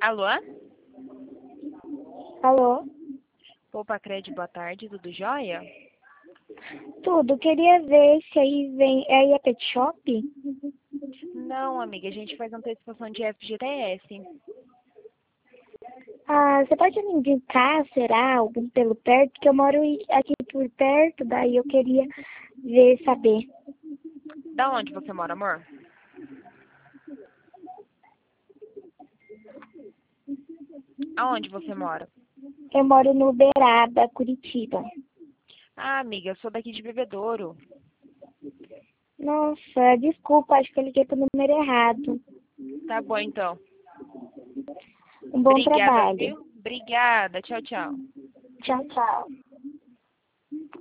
Alô? Alô? Poupa Crédito, boa tarde, tudo jóia? Tudo, queria ver se aí vem. É aí a Pet Shop? Não, amiga, a gente faz antecipação de FGTS. Ah, você pode me indicar, será, algum pelo perto? Porque eu moro aqui por perto, daí eu queria ver, saber. Da onde você mora, amor? Aonde você mora? Eu moro no Uberaba, Curitiba. Ah, amiga, eu sou daqui de Bebedouro. Nossa, desculpa, acho que eu liguei pro número errado. Tá bom, então. Um bom Obrigada, trabalho. viu? Obrigada. Tchau, tchau. Tchau, tchau.